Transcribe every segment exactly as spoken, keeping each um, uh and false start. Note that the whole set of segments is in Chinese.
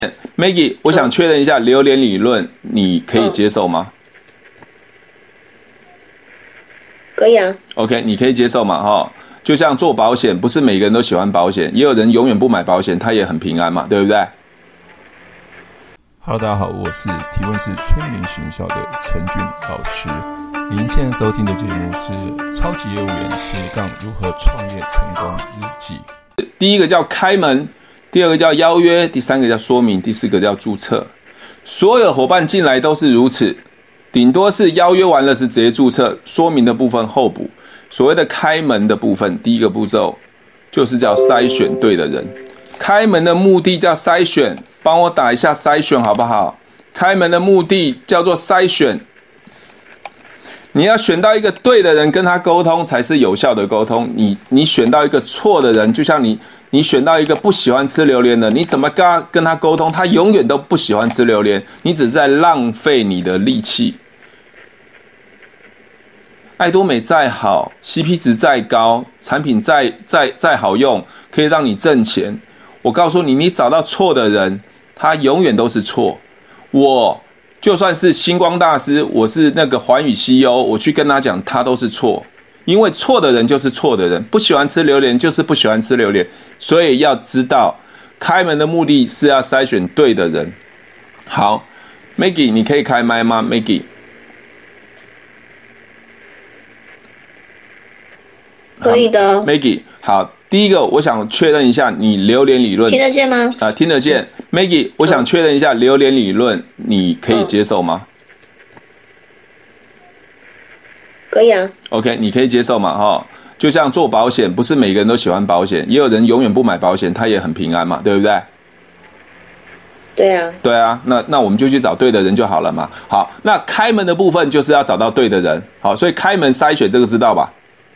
Maggie， 我想确认一下榴莲理论，你可以接受吗？ 可以啊。 OK， 你可以接受嘛？哈，就像做保险，不是每个人都喜欢保险，也有人永远不买保险，他也很平安嘛，对不对 ？Hello， 大家好，我是提问是催眠学校的陈俊老师。您现在收听的节目是《超级业务员斜杠如何创业成功日记》。 第一个叫开门，第二个叫邀约，第三个叫说明，第四个叫注册。所有伙伴进来都是如此，顶多是邀约完了是直接注册，说明的部分后补。所谓的开门的部分，第一个步骤就是叫筛选对的人。开门的目的叫筛选，帮我打一下筛选好不好？开门的目的叫做筛选。你要选到一个对的人跟他沟通才是有效的沟通。你你选到一个错的人，就像你你选到一个不喜欢吃榴莲的，你怎么跟他跟他沟通？他永远都不喜欢吃榴莲，你只是在浪费你的力气。爱多美再好 ，C P 值再高，产品再再再好用，可以让你挣钱。我告诉你，你找到错的人，他永远都是错。我。就算是星光大师，我是那个环宇 C E O， 我去跟他讲，他都是错，因为错的人就是错的人，不喜欢吃榴莲就是不喜欢吃榴莲，所以要知道，开门的目的是要筛选对的人。好 ，Maggie， 你可以开麦吗 ？Maggie， 可以的 ，Maggie， 好。第一个，我想确认一下你榴莲理论听得见吗？ 啊、呃，听得见。Maggie， 我想确认一下榴莲理论，你可以接受吗？ 可以啊。 OK， 你可以接受嘛？哈，就像做保险，不是每个人都喜欢保险，也有人永远不买保险，他也很平安嘛，对不对？ 对啊。 对啊，那那我们就去找对的人就好了嘛。好，那开门的部分就是要找到对的人。好，所以开门筛选这个知道吧？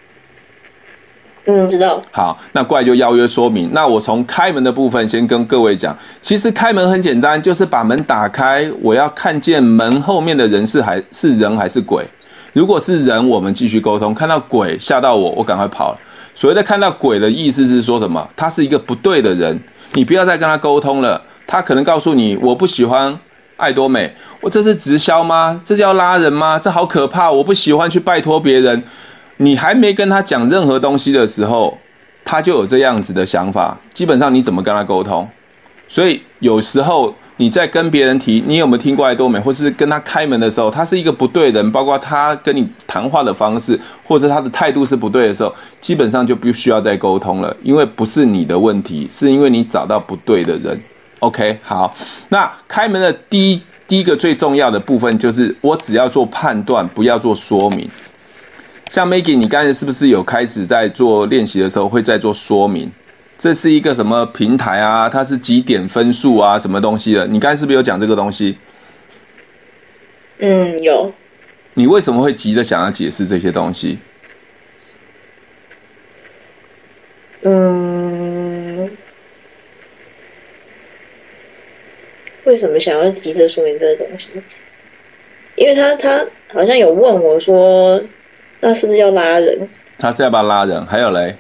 嗯，知道。 好，那过来就邀约说明。那我从开门的部分先跟各位讲，其实开门很简单，就是把门打开，我要看见门后面的人是还是人还是鬼。如果是人，我们继续沟通；看到鬼吓到我，我赶快跑了。所谓的看到鬼的意思是说什么？他是一个不对的人，你不要再跟他沟通了。他可能告诉你，我不喜欢爱多美，我这是直销吗？这叫拉人吗？这好可怕，我不喜欢去拜托别人。你还没跟他讲任何东西的时候，他就有这样子的想法，基本上你怎么跟他沟通？所以有时候你在跟别人提，你有没有听过爱多美，或是跟他开门的时候，他是一个不对人，包括他跟你谈话的方式，或者他的态度是不对的时候，基本上就不需要再沟通了，因为不是你的问题，是因为你找到不对的人。OK， 好，那开门的第一第一个最重要的部分就是，我只要做判断，不要做说明。像 Maggie， 你刚才是不是有开始在做练习的时候会在做说明？这是一个什么平台啊？它是几点分数啊？什么东西的？你刚才是不是有讲这个东西？ 嗯，有。 你为什么会急着想要解释这些东西？ 嗯，为什么想要急着说明这个东西？因为他他好像有问我说。那是不是要拉人？ 他是要不要拉人？还有嘞？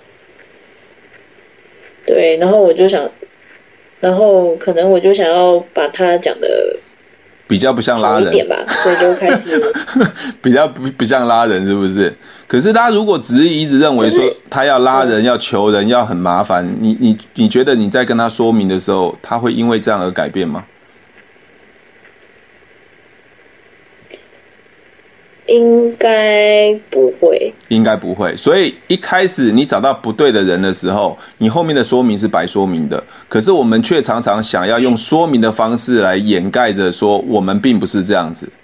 对，然后我就想，然后可能我就想要把他讲的比较不像拉人一点吧，所以就开始比较不不像拉人，是不是？可是他如果只是一直认为说他要拉人、就是、要求人、要很麻烦，你你你觉得你在跟他说明的时候，他会因为这样而改变吗？ 应该不会， 应该不会。所以一开始你找到不对的人的时候，你后面的说明是白说明的。可是我们却常常想要用说明的方式来掩盖着说我们并不是这样子。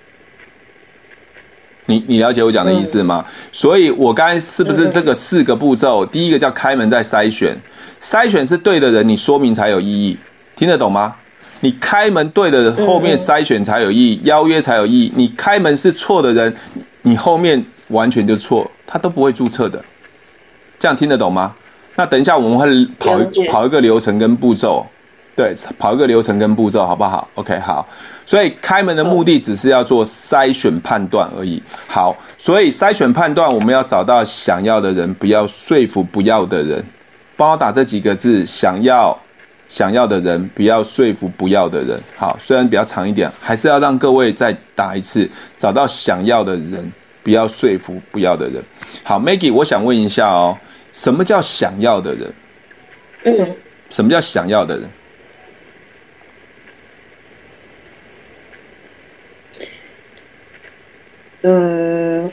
你你了解我讲的意思吗？嗯、所以我刚才是不是这个四个步骤？第一个叫开门再筛选，筛选是对的人，你说明才有意义，听得懂吗？你开门对的，后面筛选才有意义，邀约才有意义。你开门是错的人，你后面完全就错，他都不会注册的。这样听得懂吗？那等一下我们会跑跑一个流程跟步骤，对，跑一个流程跟步骤，好不好 ？OK， 好。所以开门的目的只是要做筛选判断而已。好，所以筛选判断，我们要找到想要的人，不要说服不要的人。帮我打这几个字：想要、 想要的人，不要说服不要的人。好，虽然比较长一点，还是要让各位再打一次，找到想要的人，不要说服不要的人。好 ，Maggie， 我想问一下哦，什么叫想要的人？ 嗯， 什么叫想要的人？ 嗯，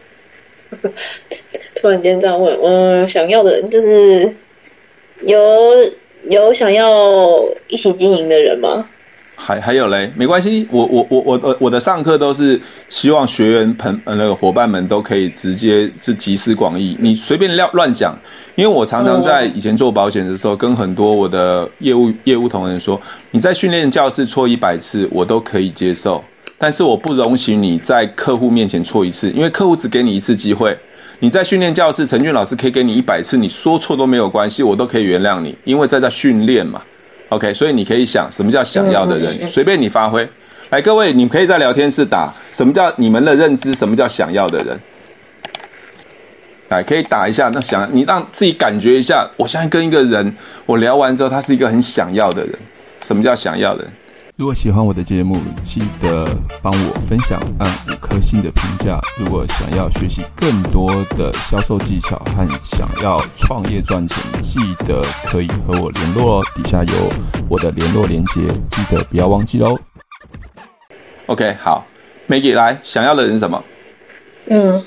突然间这样问，嗯，想要的人就是有有想要一起经营的人吗？ 还还有嘞，没关系，我我我我我的上课都是希望学员朋呃那个伙伴们都可以直接是集思广益，你随便乱乱讲，因为我常常在以前做保险的时候，跟很多我的业务业务同仁说，你在训练教室错一百次，我都可以接受。但是我不容许你在客户面前错一次，因为客户只给你一次机会。你在训练教室，陈俊老师可以给你一百次，你说错都没有关系，我都可以原谅你，因为在在训练嘛。OK， 所以你可以想什么叫想要的人，随便你发挥。来，各位，你可以在聊天室打什么叫你们的认知，什么叫想要的人。来，可以打一下，那想你让自己感觉一下，我现在跟一个人，我聊完之后，他是一个很想要的人。什么叫想要的人？ 如果喜欢我的节目，记得帮我分享，按五颗星的评价。如果想要学习更多的销售技巧和想要创业赚钱，记得可以和我联络哦。底下有我的联络连结，记得不要忘记喽。 OK， 好 ，Maggie 来，想要的人是什么？ 嗯，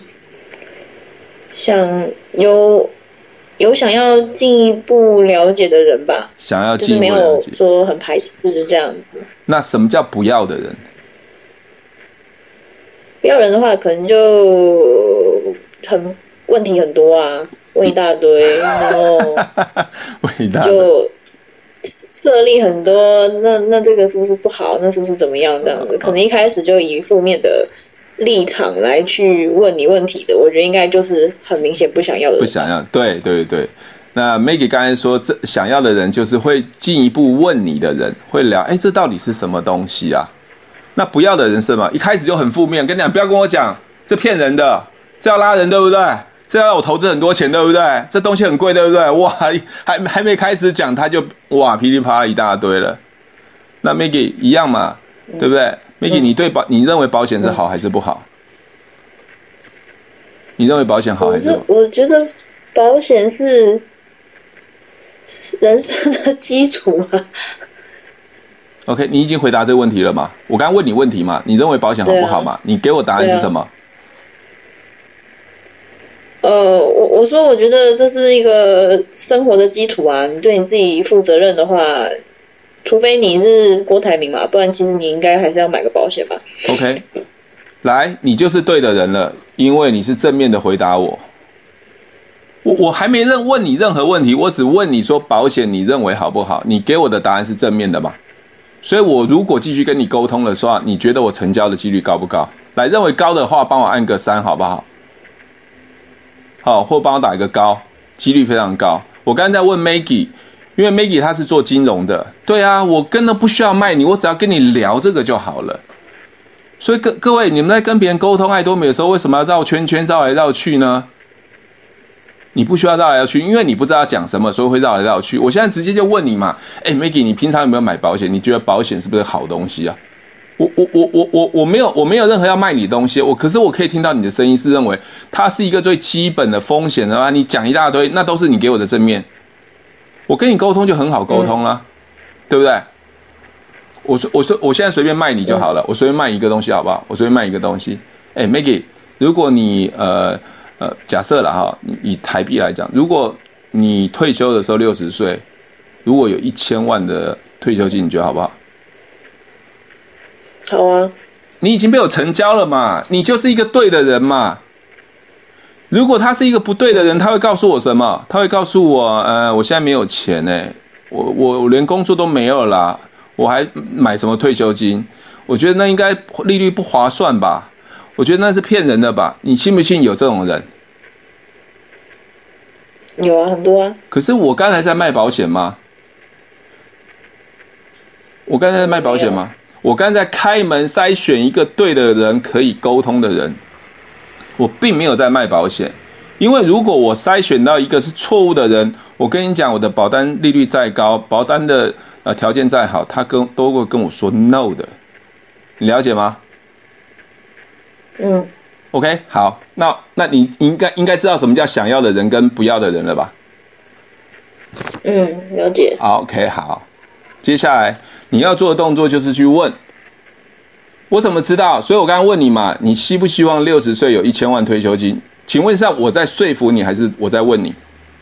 想有有想要进一步了解的人吧， 想要进一步了解， 就是没有说很排斥，就是这样子。 那什么叫不要的人？ 不要人的话，可能就很问题很多啊，问一大堆，然后问一大堆， 就设立很多，那那这个是不是不好？那是不是怎么样？这样子，可能一开始就以负面的立场来去问你问题的，我觉得应该就是很明显不想要的人。 不想要，对对对。那 Maggie 刚才说，这想要的人就是会进一步问你的人，会聊，哎，这到底是什么东西啊？那不要的人是什么？一开始就很负面，跟你讲，不要跟我讲，这骗人的，这要拉人，对不对？这要我投资很多钱，对不对？这东西很贵，对不对？哇，还还没开始讲，他就哇噼里啪啦一大堆了。那 Maggie 一样嘛，对不对？嗯Maggie， 你对保你认为保险是好还是不好？你认为保险好还是不好？ 我是我觉得保险是人生的基础嘛。 OK， 你已经回答这个问题了嘛？我刚刚问你问题嘛？你认为保险好不好嘛？啊、你给我答案是什么？啊、 呃，我我说我觉得这是一个生活的基础啊。你对你自己负责任的话。除非你是郭台铭嘛，不然其实你应该还是要买个保险吧。 OK， 来，你就是对的人了，因为你是正面的回答我。我我还没认问你任何问题，我只问你说保险你认为好不好？你给我的答案是正面的嘛？所以我如果继续跟你沟通的话，你觉得我成交的几率高不高？来，认为高的话，帮我按个三好不好？好，或帮我打一个高，几率非常高。我刚才在问 Maggie。因为 Maggie 她是做金融的，对啊，我根本不需要卖你，我只要跟你聊这个就好了。所以各各位，你们在跟别人沟通爱多美的时候，为什么要绕圈圈、绕来绕去呢？你不需要绕来绕去，因为你不知道讲什么，所以会绕来绕去。我现在直接就问你嘛，哎 ，Maggie， 你平常有没有买保险？你觉得保险是不是好东西啊？我我我我我我没有我没有任何要卖你的东西，我可是我可以听到你的声音是认为它是一个最基本的风险的话，你讲一大堆，那都是你给我的正面。我跟你沟通就很好沟通了，嗯、对不对？我说我说我现在随便卖你就好了，嗯、我随便卖一个东西好不好？我随便卖一个东西。哎 ，Maggie， 如果你呃呃假设了哈，以台币来讲，如果你退休的时候六十岁，如果有一千万的退休金，你觉得好不好？ 好啊。 你已经被我成交了嘛，你就是一个对的人嘛。如果他是一个不对的人，他会告诉我什么？他会告诉我，呃，我现在没有钱哎，我我我连工作都没有啦，我还买什么退休金？我觉得那应该利率不划算吧？我觉得那是骗人的吧？你信不信有这种人？ 有啊，很多啊。 可是我刚才在卖保险吗？我刚才在卖保险吗？我刚才在开门筛选一个对的人，可以沟通的人。我并没有在卖保险， 因为如果我筛选到一个是错误的人，我跟你讲，我的保单利率再高，保单的呃条件再好，他跟都会跟我说 no 的，你了解吗？ 嗯 ，OK， 好，那那你应该应该知道什么叫想要的人跟不要的人了吧？ 嗯，了解。 好 ，OK， 好，接下来你要做的动作就是去问，我怎么知道？所以我刚刚问你嘛，你希不希望六十岁有一千万退休金？请问一下，我在说服你，还是我在问你？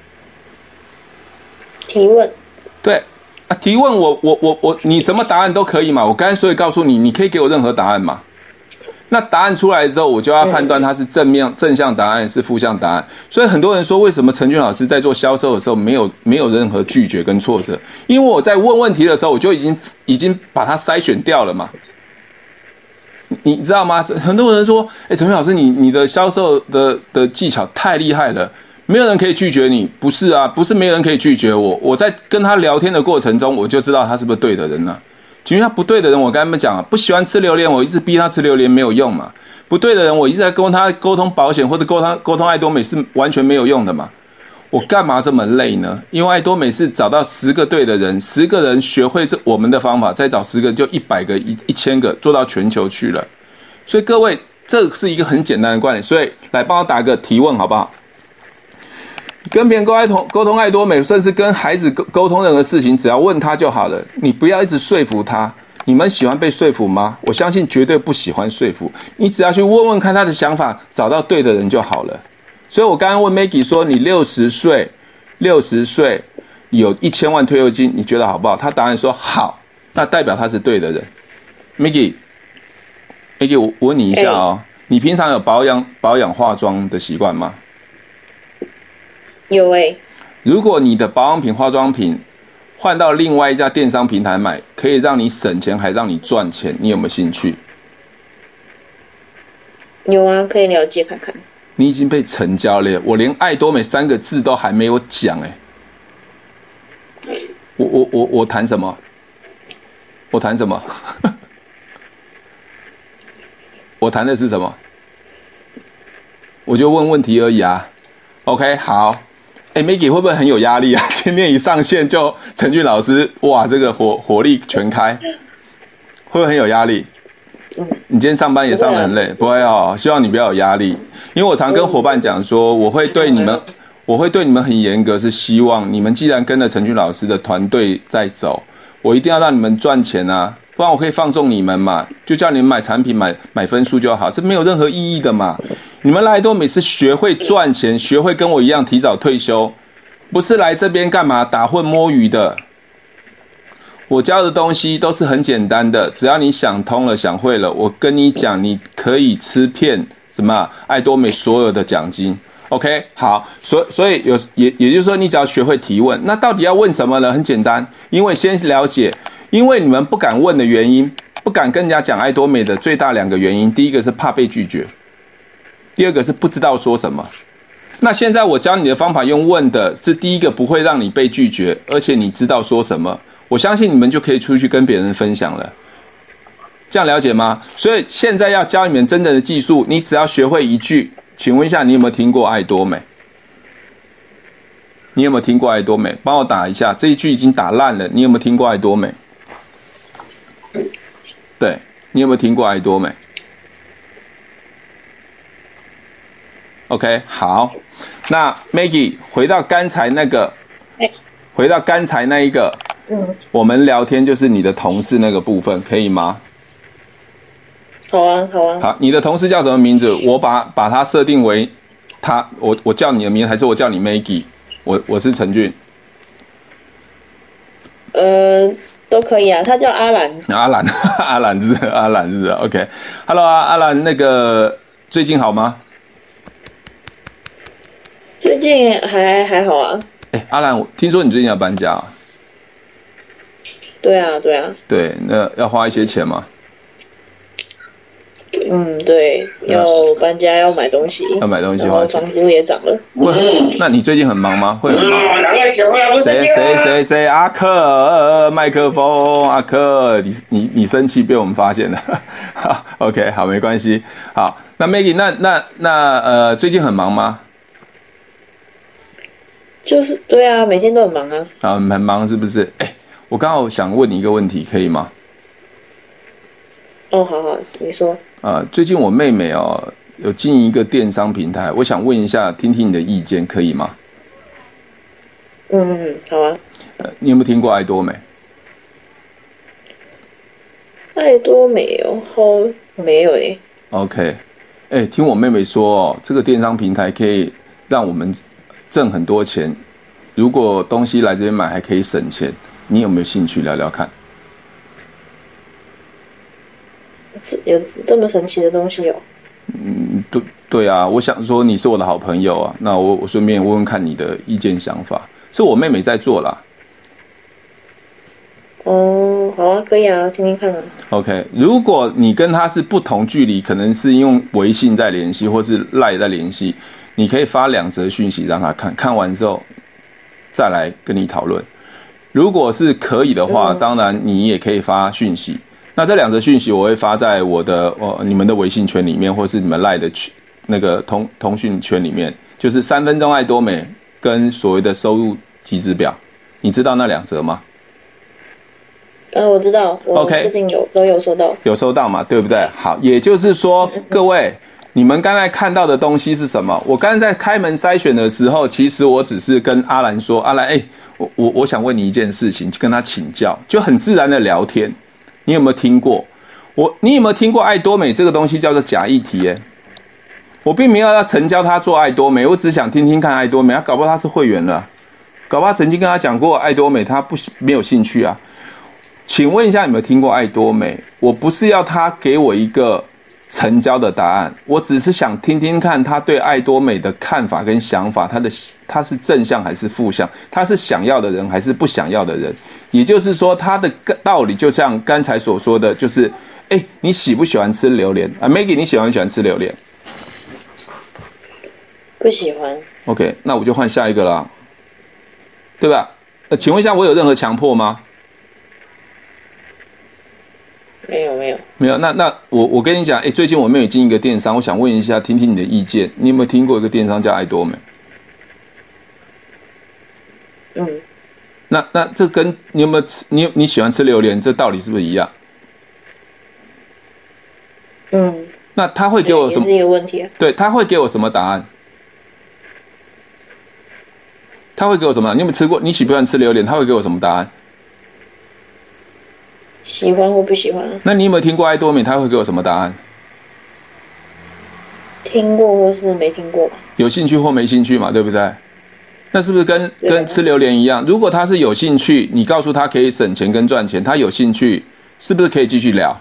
提问。 对啊，提问我我我我，你什么答案都可以嘛。我刚才所以告诉你，你可以给我任何答案嘛。那答案出来之后，我就要判断它是正面正向答案是负向答案。所以很多人说，为什么陈俊老师在做销售的时候没有没有任何拒绝跟挫折？因为我在问问题的时候，我就已经已经把它筛选掉了嘛。你知道吗？很多人说：“哎，陈俊老师，你你的销售的的技巧太厉害了，没有人可以拒绝你。”不是啊，不是没有人可以拒绝我。我在跟他聊天的过程中，我就知道他是不是对的人了、啊。其实他不对的人，我跟他们讲啊，不喜欢吃榴莲，我一直逼他吃榴莲没有用嘛。不对的人，我一直在跟他沟通保险或者沟通沟通爱多美是完全没有用的嘛。我干嘛这么累呢？因为爱多美是找到十个对的人，十个人学会这我们的方法，再找十个就一百个、一一千个，做到全球去了。所以各位，这是一个很简单的观点。所以来帮我打个提问好不好？跟别人沟通沟通爱多美，甚至跟孩子沟沟通任何事情，只要问他就好了。你不要一直说服他。你们喜欢被说服吗？我相信绝对不喜欢说服。你只要去问问看他的想法，找到对的人就好了。所以我刚刚问 Maggie 说，你六十岁，六十岁有一千万退休金，你觉得好不好？他答案说好，那代表他是对的人。Maggie，Maggie， 我我问你一下哦，欸、你平常有保养保养化妆的习惯吗？ 有诶、欸。 如果你的保养品、化妆品换到另外一家电商平台买，可以让你省钱，还让你赚钱，你有没有興趣？ 有啊，可以了解看看。 你已經被成交了，我連愛多美三個字都還沒有講哎。我我我我談什麼？我談什麼？我談的是什麼？我就問問題而已啊。OK， 好。哎 ，Maggie 會不會很有壓力啊？今天一上線就陳俊老師，哇，這個火火力全開，會不會很有壓力？你今天上班也上得很累，不會哦。希望你不要有壓力，因為我常跟伙伴講說，我會對你們，我會對你們很嚴格，是希望你們既然跟着陳俊老師的團隊在走，我一定要讓你們賺錢啊，不然我可以放縱你們嘛，就叫你們買產品、買買分數就好，這沒有任何意義的嘛。你們來多美是學會賺錢，學會跟我一樣提早退休，不是來這邊幹嘛打混摸魚的。我教的東西都是很簡單的，只要你想通了、想會了，我跟你講，你可以吃遍什麼愛多美所有的獎金。OK， 好，所所以有也也就是說，你只要學會提問，那到底要問什麼呢？很簡單，因為先了解，因為你們不敢問的原因，不敢跟人家講愛多美的最大兩個原因，第一個是怕被拒絕。第二個是不知道說什麼。那現在我教你的方法用問的是第一個不會讓你被拒絕，而且你知道說什麼，我相信你們就可以出去跟別人分享了。這樣了解嗎？所以現在要教你們真正的技術，你只要學會一句，請問一下你有沒有聽過愛多美？你有沒有聽過愛多美？幫我打一下，這一句已經打爛了，你有沒有聽過愛多美？對，你有沒有聽過愛多美？OK， 好，那 Maggie 回到剛才那個，回到剛才那一個，嗯，我們聊天就是你的同事那個部分，可以嗎？ 好啊，好啊。 好，你的同事叫什麼名字？我把把他設定為他，我我叫你的名字，還是我叫你 Maggie？ 我我是陳俊。 呃，都可以啊，他叫阿蘭。 阿蘭，阿蘭是阿蘭是 OK。Hello 啊，阿蘭，那個最近好嗎？ 最近還還好啊。 哎，阿蘭，聽說你最近要搬家啊？ 對啊，對啊。 對，那要花一些錢嗎？ 嗯，對，要搬家，要買東西， 要買東西， 然後房租也漲了。 那你最近很忙嗎？會很忙？誰誰誰誰？阿克，麥克風，阿克，你你你生氣被我們發現了。好 ，OK， 好，沒關係。好，那 Maggie， 那那那呃，最近很忙嗎？ 就是对啊，每天都很忙啊。 啊，很忙是不是？哎，我刚好想问你一个问题，可以吗？ 哦，好好，你说。 呃，最近我妹妹哦有经营一个电商平台，我想问一下，听听你的意见，可以吗？ 嗯嗯，好啊。 呃，你有没有听过爱多美？ 爱多美哦，好没有诶。 OK， 哎，听我妹妹说哦，这个电商平台可以让我们挣很多钱，如果东西来这边买还可以省钱，你有没有兴趣聊聊看？ 有这么神奇的东西哦？ 嗯，对对啊，我想说你是我的好朋友啊，那我我顺便问问看你的意见想法。是我妹妹在做啦。 哦，好啊，可以啊，听听看啊。 OK， 如果你跟她是不同距离，可能是用微信在联系，或是 LINE 在联系，你可以发两则讯息让她看，看完之后再来跟你讨论。如果是可以的话， 嗯、 当然你也可以发讯息。那这两则讯息我会发在我的呃你们的微信圈里面，或是你们 LINE 的群那个通通讯圈里面，就是三分钟爱多美跟所谓的收入集资表，你知道那两则吗？ 呃，我知道，我 OK 最近有都有收到， 有收到嘛，对不对？好，也就是说，各位，你们刚才看到的东西是什么？我刚才在开门筛选的时候，其实我只是跟阿兰说，阿兰，哎，我我我想问你一件事情，就跟他请教，就很自然的聊天。你有没有听过？我你有没有听过爱多美这个东西叫做假议题？哎，我并没有要成交他做爱多美，我只想听听看爱多美，他搞不好他是会员了，搞不好曾经跟他讲过爱多美，他不没有兴趣啊。请问一下，有没有听过爱多美？我不是要他给我一个成交的答案，我只是想听听看他对爱多美的看法跟想法，他的他是正向还是负向，他是想要的人还是不想要的人。也就是说，他的道理就像刚才所说的，就是哎，你喜不喜欢吃榴莲啊 ？Maggie， 你喜欢不喜欢吃榴莲？ 不喜欢。 OK， 那我就换下一个啦，对吧？呃，请问一下，我有任何强迫吗？ 没有没有没有，那那我我跟你讲，哎，最近我妹妹经营一个电商，我想问一下，听听你的意见，你有没有听过一个电商叫爱多美？ 嗯， 那那这跟你有没有吃你你喜欢吃榴莲，这道理是不是一样？ 嗯， 那他会给我什么？ 也是一个问题啊。 对，他会给我什么答案？他会给我什么？你有没有吃过？你喜不喜欢吃榴莲？他会给我什么答案？ 喜欢或不喜欢？ 那你有没有听过爱多美？他会给我什么答案？ 听过或是没听过吧？ 有兴趣或没兴趣嘛，对不对？那是不是跟跟吃榴莲一样？如果他是有兴趣，你告诉他可以省钱跟赚钱，他有兴趣，是不是可以继续聊？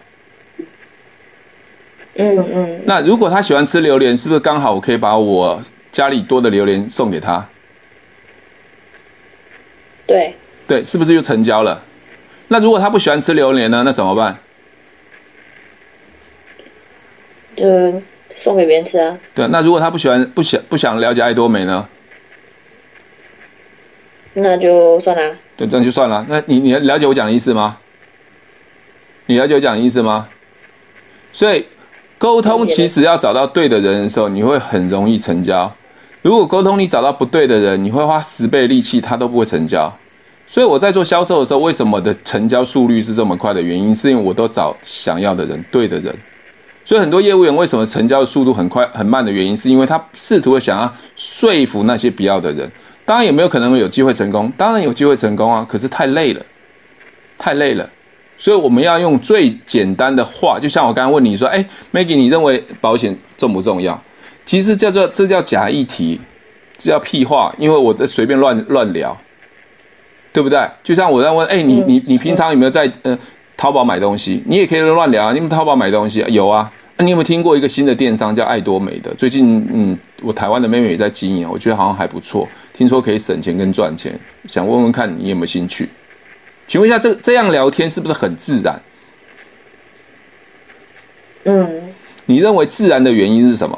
嗯嗯。 那如果他喜欢吃榴莲，是不是刚好我可以把我家里多的榴莲送给他？ 对对，是不是就成交了？那如果他不喜欢吃榴莲呢？那怎么办？ 就送给别人吃啊。 对，那如果他不喜欢、不想、不想了解爱多美呢？ 那就算了。 对，这样就算了。那你你了解我讲的意思吗？你了解我讲的意思吗？所以沟通其实要找到对的人的时候，你会很容易成交。如果沟通你找到不对的人，你会花十倍力气，他都不会成交。所以我在做销售的时候，为什么我的成交速率是这么快的原因，是因为我都找想要的人，对的人。所以很多业务员为什么成交的速度很快很慢的原因，是因为他试图的想要说服那些不要的人。当然有没有可能有机会成功？当然有机会成功啊，可是太累了，太累了。所以我们要用最简单的话，就像我刚刚问你说，哎 ，Maggie， 你认为保险重不重要？其实叫做这叫假议题，这叫屁话，因为我在随便乱乱聊。对不对？就像我在问，哎，你你你平常有没有在呃淘宝买东西？你也可以乱聊啊。你们淘宝买东西、啊、有啊？那、啊、你有没有听过一个新的电商叫爱多美的？最近嗯，我台湾的妹妹也在经营，我觉得好像还不错。听说可以省钱跟赚钱，想问问看你有没有兴趣？请问一下，这这样聊天是不是很自然？ 嗯。 你认为自然的原因是什么？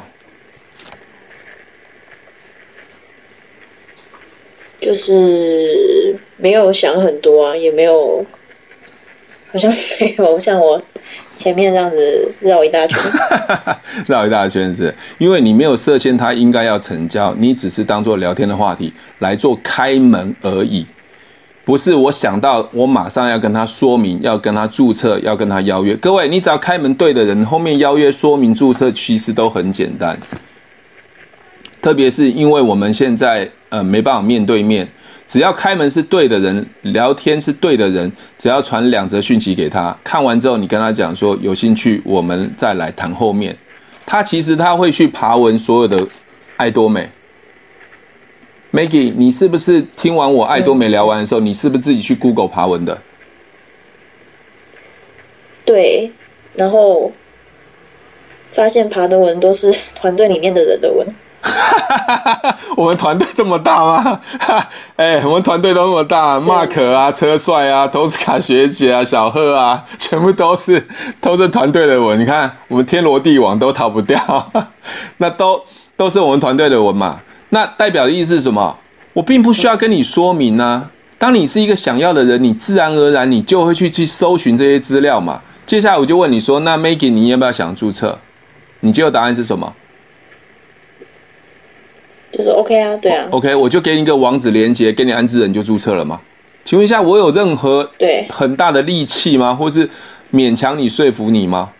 就是没有想很多啊，也没有好像没有像我前面这样子绕一大圈。 绕一大圈是因为你没有设限他应该要成交，你只是当做聊天的话题来做开门而已，不是我想到我马上要跟他说明，要跟他注册，要跟他邀约。各位，你只要开门对的人，后面邀约说明注册其实都很简单，特别是因为我们现在呃没办法面对面，只要开门是对的人，聊天是对的人，只要传两则讯息给他，看完之后你跟他讲说有兴趣，我们再来谈后面。他其实他会去爬文所有的爱多美。Maggie， 你是不是听完我爱多美聊完的时候，嗯、你是不是自己去 Google 爬文的？ 对，然后发现爬的文都是团队里面的人的文。 我们团队这么大吗？哎、欸，我们团队都那么大 ，Mark 啊、车帅啊、托斯卡学姐啊、小贺啊，全部都是都是团队的文。你看，我们天罗地网都逃不掉，那都都是我们团队的文嘛。那代表的意思是什么？我并不需要跟你说明啊。当你是一个想要的人，你自然而然你就会去去搜寻这些资料嘛。接下来我就问你说，那 Maggie 你要不要想注册？你接受答案是什么？ 就是 OK 啊，对啊 ，OK， 我就给你一个网址连结，给你安置人就注册了吗？请问一下，我有任何对很大的力气吗？或是勉强你说服你吗？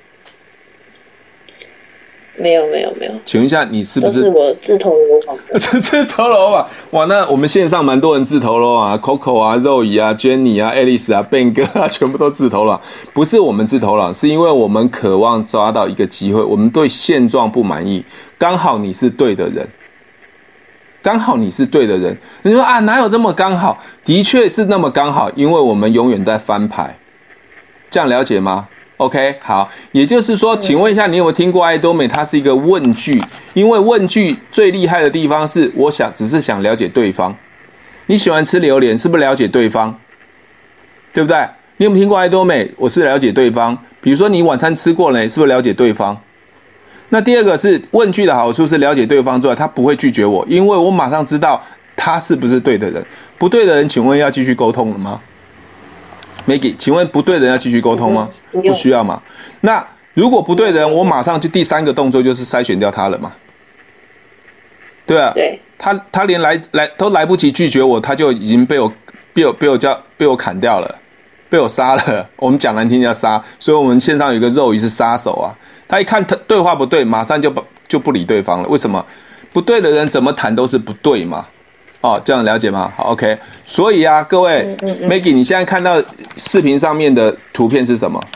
没有没有没有。 请问一下，你是不是？ 都是我自投罗网。 自投罗网，哇！那我们线上蛮多人自投罗网啊 ，Coco 啊、肉姨啊、Jenny 啊、Alice 啊、Ben 哥啊，全部都自投罗网。不是我们自投罗网，是因为我们渴望抓到一个机会，我们对现状不满意，刚好你是对的人。刚好你是对的人，你说啊，哪有这么刚好？的确是那么刚好，因为我们永远在翻牌，这样了解吗 ？OK， 好，也就是说，请问一下，你有没有听过爱多美？它是一个问句，因为问句最厉害的地方是，我想只是想了解对方。你喜欢吃榴莲，是不是了解对方？对不对？你有没有听过爱多美？我是了解对方。比如说你晚餐吃过了，是不是了解对方？那第二个是问句的好处是了解对方之外，他不会拒绝我，因为我马上知道他是不是对的人。不对的人，请问要继续沟通了吗 ？Maggie， 请问不对的人要继续沟通吗？嗯、不需要嘛。那如果不对的人，我马上就第三个动作就是筛选掉他了嘛。对啊， 对， 他他连来来都来不及拒绝我，他就已经被我被我被我叫被我砍掉了，被我杀了。我们讲难听叫杀，所以我们线上有一个肉鱼是杀手啊。他一看他对话不对，马上就不就不理对方了。为什么？不对的人怎么谈都是不对嘛。哦，这样了解吗？好 ，OK。所以啊，各位、嗯嗯嗯、，Maggie， 你现在看到视频上面的图片是什么？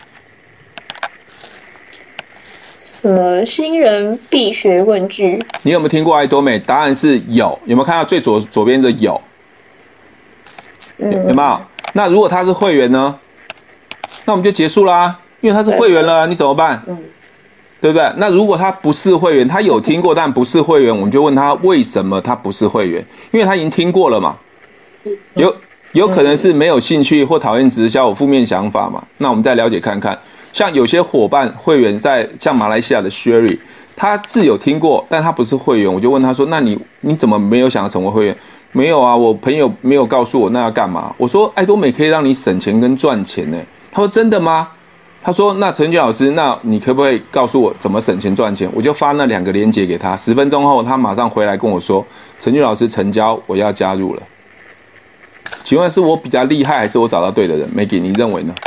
什么新人必学问句？ 你有没有听过爱多美？答案是有。有没有看到最左左边的有？嗯，有没有？那如果他是会员呢？那我们就结束啦，因为他是会员了，你怎么办？嗯。对不对？那如果他不是会员，他有听过但不是会员，我们就问他为什么他不是会员？因为他已经听过了嘛。有有可能是没有兴趣或讨厌直销，有负面想法嘛。那我们再了解看看。像有些伙伴会员在像马来西亚的 Sherry， 他是有听过，但他不是会员，我就问他说：“那你你怎么没有想要成为会员？”没有啊，我朋友没有告诉我那要干嘛。我说：“爱多美可以让你省钱跟赚钱呢。”他说：“真的吗？”他说：“那陈俊老师，那你可不可以告诉我怎么省钱赚钱？”我就发那两个链接给他。十分钟后，他马上回来跟我说：“陈俊老师成交，我要加入了。”请问是我比较厉害，还是我找到对的人 ？Maggie， 你认为呢？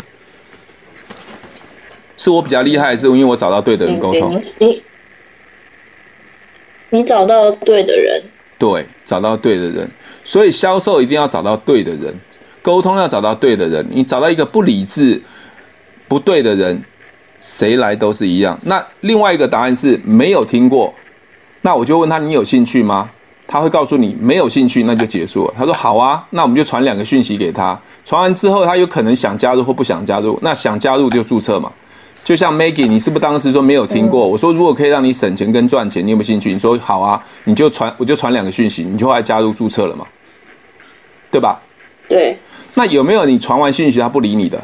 是我比较厉害，还是因为我找到对的人沟通？ 你你你找到对的人， 对，找到对的人。所以销售一定要找到对的人，沟通要找到对的人。你找到一个不理智、不对的人，谁来都是一样。那另外一个答案是没有听过，那我就问他：你有兴趣吗？他会告诉你没有兴趣，那就结束了。他说好啊，那我们就传两个讯息给他。传完之后，他有可能想加入或不想加入。那想加入就注册嘛。就像 Maggie， 你是不是当时说没有听过？我说如果可以让你省钱跟赚钱，你有没有兴趣？你说好啊，你就传，我就传两个讯息，你就后来加入注册了嘛，对吧？ 对。 那有没有你传完讯息他不理你的？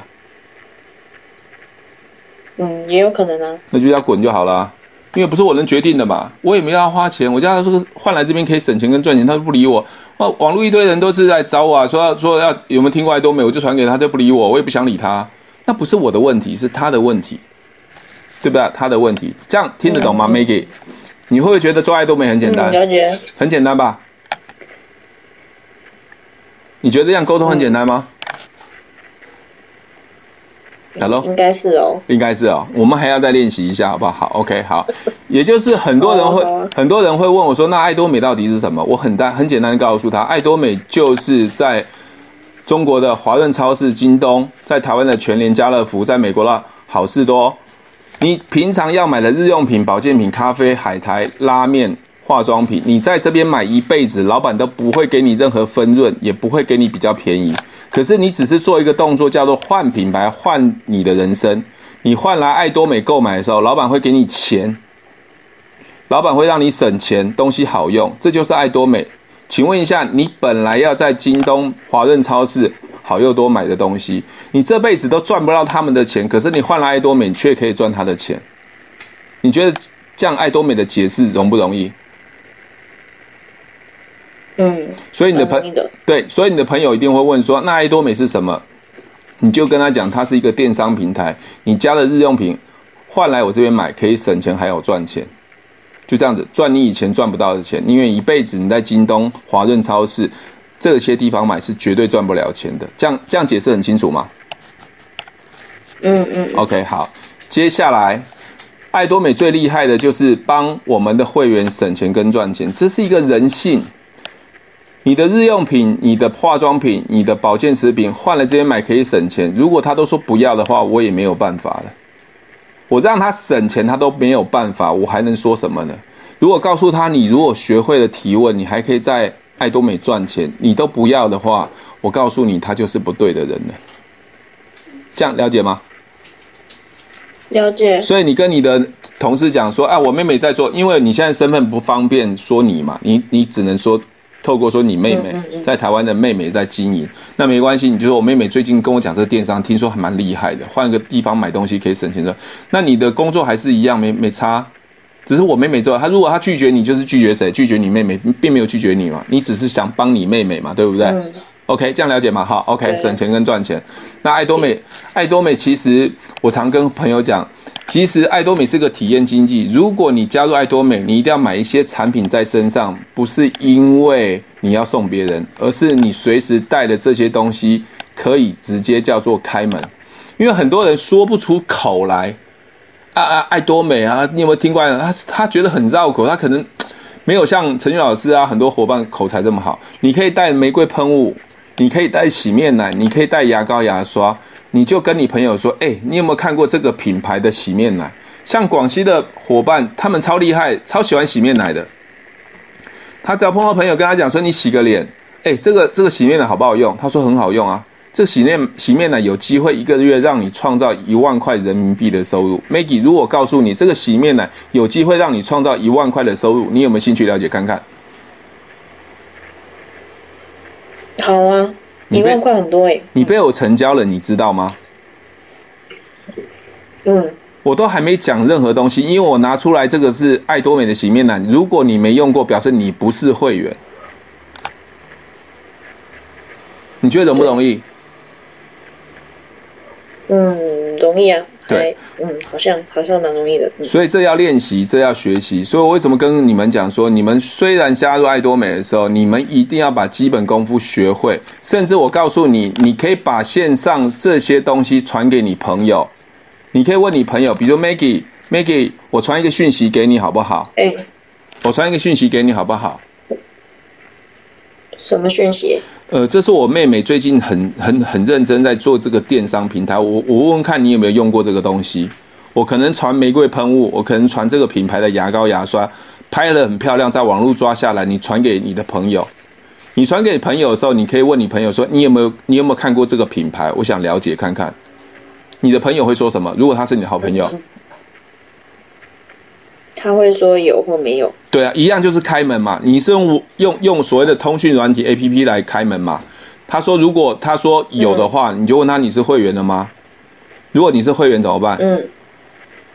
嗯，也有可能啊。 那就要滚就好了，因为不是我能决定的嘛，我也没有要花钱，我叫他说换来这边可以省钱跟赚钱，他都不理我。哦，网络一堆人都是在找我啊，说要说要有没有听过爱多美，我就传给他，他就不理我，我也不想理他。 那不是我的问题，是他的问题，对不对？他的问题，这样听得懂吗、嗯、Maggie？ 你会不会觉得做爱多美很简单？ 嗯、了解， 很简单吧？你觉得这样沟通很简单吗？Hello? 应该是哦， 应该是哦，我们还要再练习一下，好不好？好 ，OK， 好。也就是很多人会，哦啊、很多人会问我说：“那爱多美到底是什么？”我很单很简单的告诉他，爱多美就是在中国的华润超市、京东，在台湾的全联、家乐福，在美国的好事多，你平常要买的日用品、保健品、咖啡、海苔、拉面、化妆品，你在这边买一辈子，老板都不会给你任何分润，也不会给你比较便宜。可是你只是做一个动作，叫做换品牌，换你的人生。你换来爱多美购买的时候，老板会给你钱，老板会让你省钱，东西好用，这就是爱多美。请问一下，你本来要在京东、华润超市好又多买的东西，你这辈子都赚不到他们的钱，可是你换来爱多美，你却可以赚他的钱。你觉得这样爱多美的解释容不容易？ 嗯， 所以你的朋对，所以你的朋友一定会问说，那爱多美是什么？你就跟他讲，它是一个电商平台，你家的日用品换来我这边买，可以省钱还有赚钱，就这样子赚你以前赚不到的钱，因为一辈子你在京东、华润超市这些地方买是绝对赚不了钱的。这样这样解释很清楚吗？ 嗯嗯。 OK， 好，接下来爱多美最厉害的就是帮我们的会员省钱跟赚钱，这是一个人性。你的日用品、你的化妆品、你的保健食品换了这边买可以省钱，如果他都说不要的话，我也没有办法了。我让他省钱他都没有办法，我还能说什么呢？如果告诉他你如果学会了提问，你还可以在爱多美赚钱，你都不要的话，我告诉你他就是不对的人了。这样了解吗？ 了解。 所以你跟你的同事讲说，啊，我妹妹在做，因为你现在身份不方便说你嘛，你你只能说透过说你妹妹在台湾的妹妹在经营，那没关系，你就说我妹妹最近跟我讲这个电商，听说还蛮厉害的，换个地方买东西可以省钱的。那你的工作还是一样，没没差，只是我妹妹之后，她如果她拒绝你，就是拒绝谁？拒绝你妹妹，并没有拒绝你嘛，你只是想帮你妹妹嘛，对不对？嗯、OK， 这样了解吗？好 ，OK， 省钱跟赚钱。那爱多美，爱多美其实我常跟朋友讲。其实爱多美是个体验经济，如果你加入爱多美，你一定要买一些产品在身上，不是因为你要送别人，而是你随时带的这些东西可以直接叫做开门。因为很多人说不出口来，啊啊，爱多美啊，你有没有听过？他他觉得很绕口，他可能没有像陈俊老师啊，很多伙伴口才这么好。你可以带玫瑰喷雾，你可以带洗面奶，你可以带牙膏牙刷。你就跟你朋友说，哎、欸，你有没有看过这个品牌的洗面奶？像广西的伙伴，他们超厉害，超喜欢洗面奶的。他只要碰到朋友跟他讲说，你洗个脸，哎、欸，这个这个洗面奶好不好用？他说很好用啊。这个洗面洗面奶有机会一个月让你创造一万块人民币的收入。Maggie， 如果告诉你这个洗面奶有机会让你创造一万块的收入，你有没有兴趣了解看看？ 好啊。一万块很多哎、欸！ 你被我成交了，你知道吗？ 嗯， 我都还没讲任何东西，因为我拿出来这个是爱多美的洗面奶，如果你没用过，表示你不是会员。你觉得容不容易？ 嗯，容易啊。 对， 嗯，好像好像蛮容易的、嗯。 所以这要练习，这要学习。所以我为什么跟你们讲说，你们虽然加入爱多美的时候，你们一定要把基本功夫学会。甚至我告诉你，你可以把线上这些东西传给你朋友。你可以问你朋友，比如 Maggie，Maggie， 我传一个讯息给你好不好？哎、欸，我传一个讯息给你好不好？ 什么讯息？ 呃，这是我妹妹最近很很很认真在做这个电商平台。我我问问看你有没有用过这个东西？我可能传玫瑰喷雾，我可能传这个品牌的牙膏牙刷，拍了很漂亮，在网络抓下来，你传给你的朋友。你传给朋友的时候，你可以问你朋友说，你有没有你有没有看过这个品牌？我想了解看看。你的朋友会说什么？如果他是你的好朋友。嗯， 他会说有或没有。 对啊，一样就是开门嘛。你是用用用所谓的通讯软体 A P P 来开门嘛？他说如果他说有的话，嗯、你就问他你是会员了吗？如果你是会员怎么办？嗯，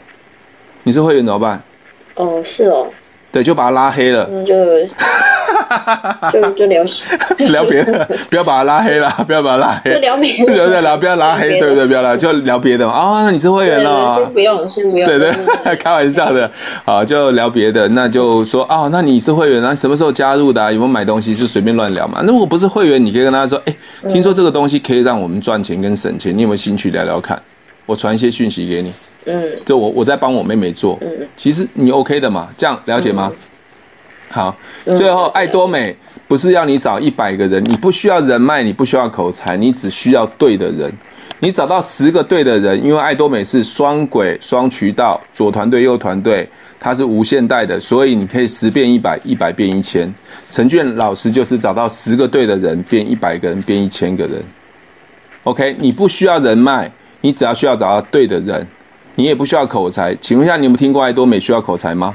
你是会员怎么办？ 哦，是哦。 对，就把他拉黑了。 那就就就聊聊别的，不要把他拉黑啦，不要把他拉黑， 就聊别的， 对对啦，不要拉黑，对不对？不要拉，就聊别的嘛。啊、哦，你是会员了、哦， 先不用，先不用， 对对，开玩笑的，好，就聊别的，那就说哦，那你是会员啊？什么时候加入的、啊？有没有买东西？就随便乱聊嘛。那如果不是会员，你可以跟他说，哎，听说这个东西可以让我们赚钱跟省钱，你有没有兴趣聊聊看？我传一些讯息给你。嗯，就我我在帮我妹妹做，嗯，其实你 OK 的嘛，这样了解吗？嗯、好，最后爱多美不是要你找一百个人，你不需要人脉，你不需要口才，你只需要对的人。你找到十个对的人，因为爱多美是双轨双渠道，左团队右团队，它是无限代的，所以你可以十变一百，一百变一千。陈俊老师就是找到十个对的人，变一百个人，变一千个人。OK， 你不需要人脉，你只要需要找到对的人。你也不需要口才，请问一下，你有没有听过爱多美需要口才吗？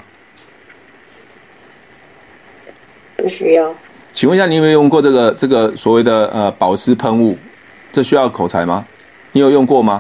不需要。 请问一下，你有没有用过这个这个所谓的呃保湿喷雾？这需要口才吗？你有用过吗？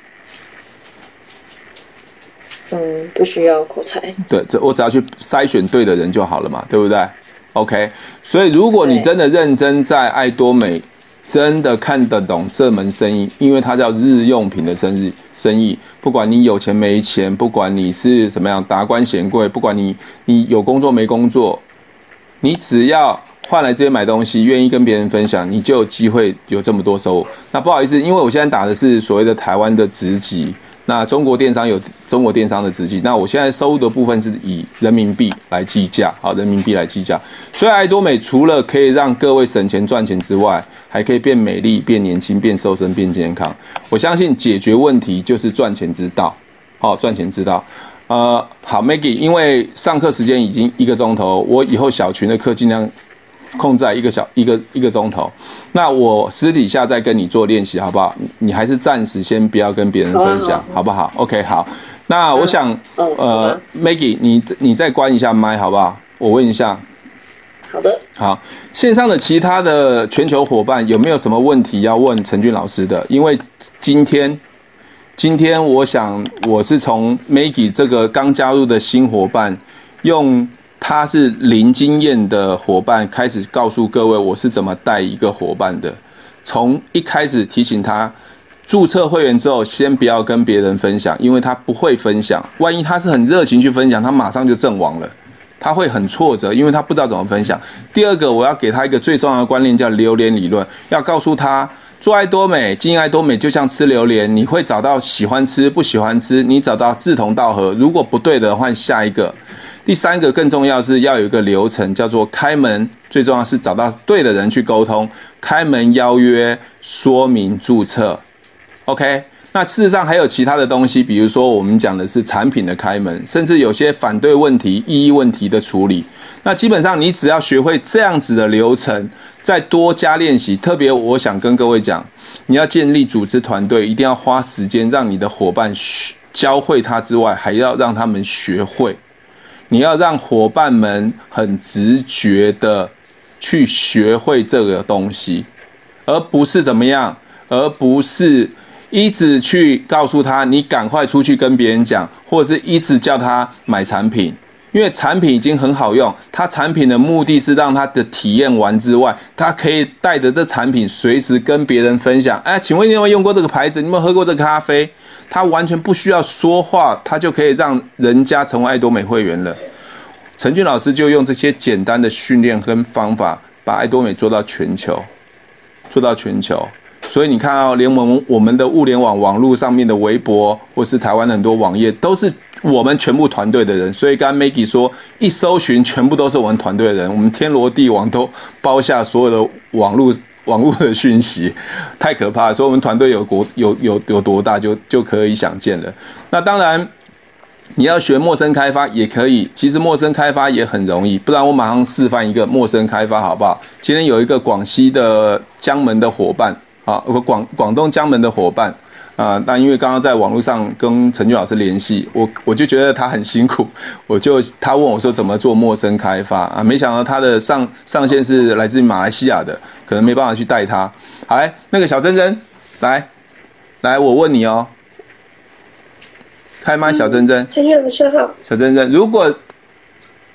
嗯，不需要口才。 对，这我只要去筛选对的人就好了嘛，对不对 ？OK， 所以如果你真的认真在爱多美。真的看得懂这门生意，因为它叫日用品的生意。生意，不管你有钱没钱，不管你是什么样达官显贵，不管你你有工作没工作，你只要换来这些买东西，愿意跟别人分享，你就有机会有这么多收入。那不好意思，因为我现在打的是所谓的台湾的职级。那中国电商有中国电商的职级，那我现在收入的部分是以人民币来计价，好，人民币来计价。所以爱多美除了可以让各位省钱赚钱之外，还可以变美丽、变年轻、变瘦身、变健康。我相信解决问题就是赚钱之道，好，赚钱之道。呃，好 ，Maggie， 因为上课时间已经一个钟头，我以后小群的课尽量控在一个小一个一个钟头。那我私底下再跟你做练习，好不好？你还是暂时先不要跟别人分享， 好, 好, 好不好 ？OK， 好。那我想，嗯、呃 ，Maggie， 你你再关一下麦，好不好？我问一下。 好的。 好，线上的其他的全球伙伴有没有什么问题要问陈俊老师的？因为今天，今天我想我是从 Maggie 这个刚加入的新伙伴，用。他是零经验的伙伴，开始告诉各位我是怎么带一个伙伴的。从一开始提醒他，注册会员之后，先不要跟别人分享，因为他不会分享。万一他是很热情去分享，他马上就阵亡了，他会很挫折，因为他不知道怎么分享。第二个，我要给他一个最重要的观念，叫榴莲理论，要告诉他。做爱多美，经营爱多美就像吃榴莲，你会找到喜欢吃、不喜欢吃，你找到志同道合。如果不对的，换下一个。第三个更重要是要有一个流程，叫做开门。最重要是找到对的人去沟通，开门邀约、说明、注册。OK， 那事实上还有其他的东西，比如说我们讲的是产品的开门，甚至有些反对问题、异议问题的处理。那基本上你只要学会这样子的流程，再多加练习。特别我想跟各位讲，你要建立组织团队，一定要花时间让你的伙伴教会他之外，还要让他们学会。你要让伙伴们很直觉的去学会这个东西，而不是怎么样，而不是一直去告诉他你赶快出去跟别人讲，或者是一直叫他买产品。因为产品已经很好用，它产品的目的是让他的体验完之外，他可以带着这产品随时跟别人分享。哎，请问你有没有用过这个牌子？你有没有喝过这个咖啡？他完全不需要说话，他就可以让人家成为爱多美会员了。陈俊老师就用这些简单的训练跟方法，把爱多美做到全球，做到全球。所以你看哦，连我们我们的物联网网络上面的微博，或是台湾的很多网页，都是我们全部团队的人。所以刚刚 Maggie 说，一搜寻全部都是我们团队的人，我们天罗地网都包下所有的网络网络的讯息，太可怕了。所以我们团队有国有有有多大就就可以想见了。那当然，你要学陌生开发也可以，其实陌生开发也很容易。不然我马上示范一个陌生开发好不好？今天有一个广西的江门的伙伴。好，广广东江门的伙伴啊、呃，但因为刚刚在网络上跟陈俊老师联系，我我就觉得他很辛苦，我就他问我说怎么做陌生开发啊，没想到他的上上线是来自于马来西亚的，可能没办法去带他。好，来那个小珍珍，来来，我问你哦，开麦，小珍珍， 陈俊老师好， 小珍珍，如果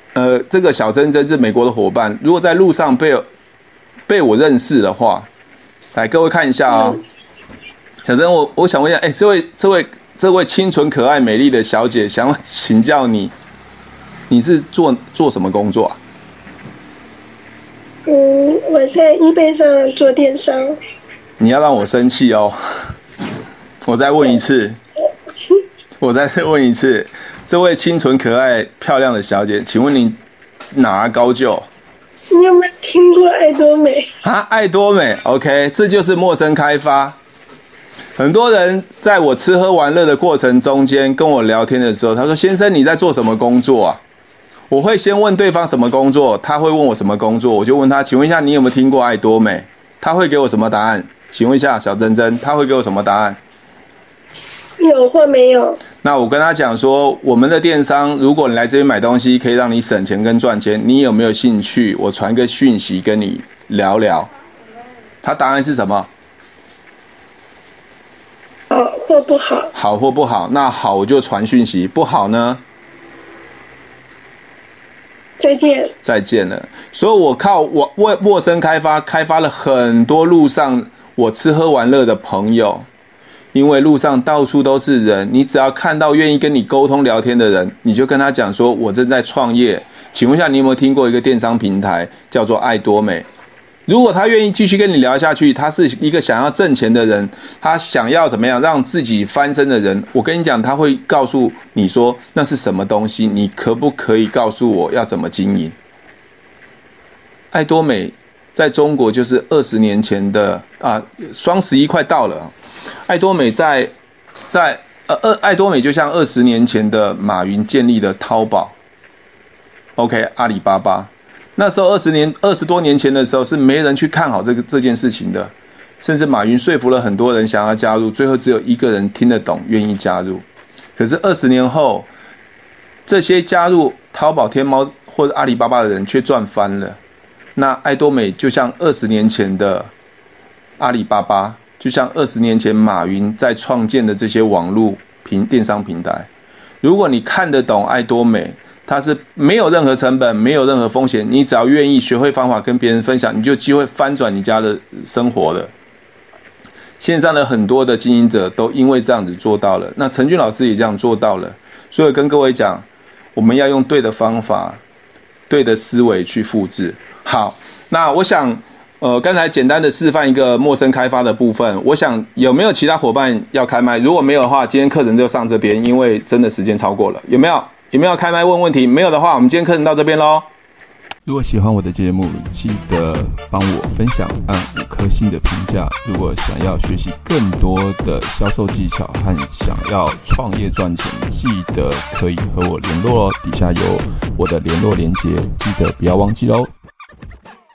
呃，这个小珍珍是美国的伙伴，如果在路上被被我认识的话，来各位看一下哦。嗯、小珍，我我想问一下，哎，这位这位这位清纯可爱美丽的小姐，想请教你，你是做做什么工作啊？ 嗯，我在 eBay 上做电商。 你要让我生气哦！我再问一次，我再问一次，这位清纯可爱漂亮的小姐，请问你哪高就？ 你有没有听过爱多美啊？爱多美 ，OK， 这就是陌生开发。很多人在我吃喝玩乐的过程中间跟我聊天的时候，他说：“先生，你在做什么工作啊？”我会先问对方什么工作，他会问我什么工作，我就问他：“请问一下，你有没有听过爱多美？”他会给我什么答案？请问一下，小珍珍，他会给我什么答案？ 有或没有？ 那我跟他讲说，我们的电商，如果你来这边买东西，可以让你省钱跟赚钱，你有没有兴趣？我传个讯息跟你聊聊。他答案是什么？ 好或不好？ 好或不好？那好我就传讯息，不好呢？ 再见。 再见了。所以我靠我为陌生开发开发了很多路上我吃喝玩乐的朋友。因为路上到处都是人，你只要看到愿意跟你沟通聊天的人，你就跟他讲说我正在创业，请问一下你有没有听过一个电商平台叫做爱多美？如果他愿意继续跟你聊下去，他是一个想要挣钱的人，他想要怎么样让自己翻身的人，我跟你讲，他会告诉你说那是什么东西，你可不可以告诉我要怎么经营？爱多美在中国就是二十年前的啊，双十一快到了。爱多美在在呃呃，爱多美就像二十年前的马云建立的淘宝 ，OK， 阿里巴巴。那时候二十年二十多年前的时候是没人去看好这个这件事情的，甚至马云说服了很多人想要加入，最后只有一个人听得懂，愿意加入。可是二十年后，这些加入淘宝、天猫或者阿里巴巴的人却赚翻了。那爱多美就像二十年前的阿里巴巴。就像二十年前马云在创建的这些网络平电商平台，如果你看得懂爱多美，它是没有任何成本，没有任何风险，你只要愿意学会方法跟别人分享，你就有机会翻转你家的生活了。线上的很多的经营者都因为这样子做到了，那陈俊老师也这样做到了，所以跟各位讲，我们要用对的方法、对的思维去复制。好，那我想。呃，刚才简单的示范一个陌生开发的部分，我想有没有其他伙伴要开麦？如果没有的话，今天课程就上这边，因为真的时间超过了。有没有？有没有开麦问问题？没有的话，我们今天课程到这边咯。 如果喜欢我的节目，记得帮我分享，按五颗星的评价。如果想要学习更多的销售技巧和想要创业赚钱，记得可以和我联络哦。底下有我的联络连结，记得不要忘记咯。